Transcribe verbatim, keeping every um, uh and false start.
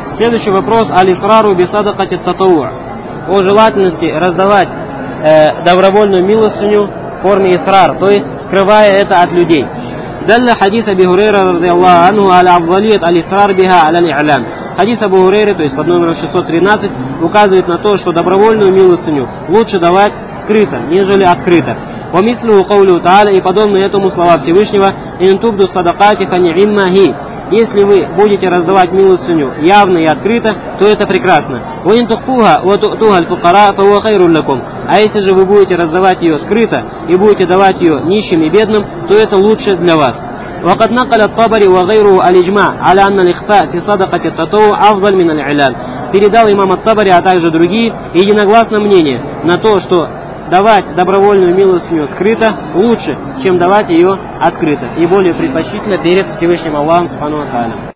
Следующий вопрос. Аль-исрару бисадакати татаву. О желательности раздавать э, добровольную милостыню в форме исрар, то есть скрывая это от людей. Далля хадис Аби Хурейра радийаллаху анху аля афдалият аль-исрар биха аля аль-и'лям. Хадис Абу Хурейры, то есть под номером шестьсот тринадцать, указывает на то, что добровольную милостыню лучше давать скрыто, нежели открыто. وَمِثْلُهُ قَوْلُهُ تَعَالَى, и подобно этому слова Всевышнего: «Ин тубду садакати фани'иммахи». Если вы будете раздавать милостыню явно и открыто, то это прекрасно. وَإِن تُخْفُوهَا وَتُؤْتُوهَا الْفُقَرَاءَ فَهُوَ خَيْرٌ لَكُمْ. А если же вы будете раздавать ее скрыто и будете давать ее нищим и бедным, то это лучше для вас. وقد نقل الطبري وغيره الإجماع على أن الإخفاء في صدقة التطوع أفضل من الإعلان. Передал имам ат-Табари, а также другие, единогласно мнение на то, что давать добровольную милостыню скрыто лучше, чем давать ее открыто, и более предпочтительно перед Всевышним Аллахом Субхану ва Тааля.